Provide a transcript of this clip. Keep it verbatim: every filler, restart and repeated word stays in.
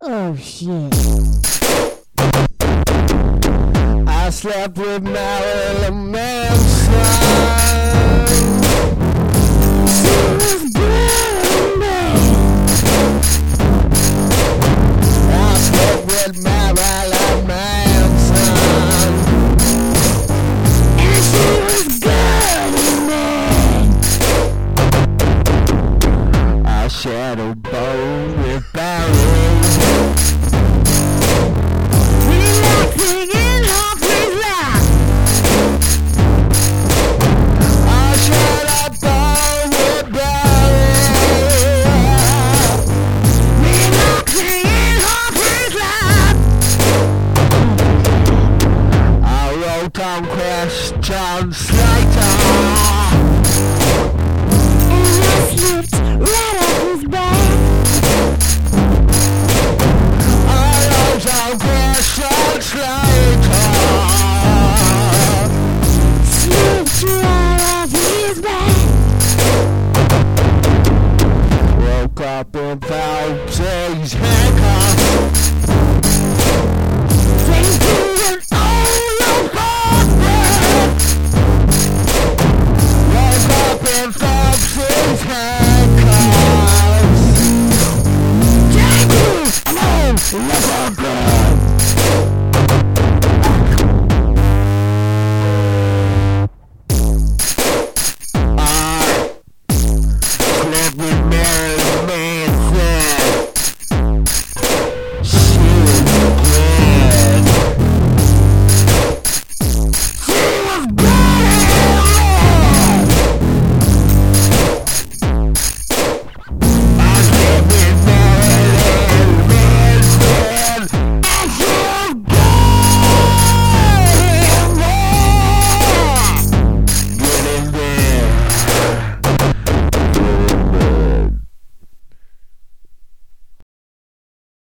Oh shit. I slept with Marilyn Manson. She was burning me. I slept with Marilyn Manson. And she was good to me. I shared a bowl with Barry. Tom Crash, John Slater. And I slipped right off his back. I love Tom Crash, John Slater. Slipped right off his back. Woke up and found his handcuffs. Thank you.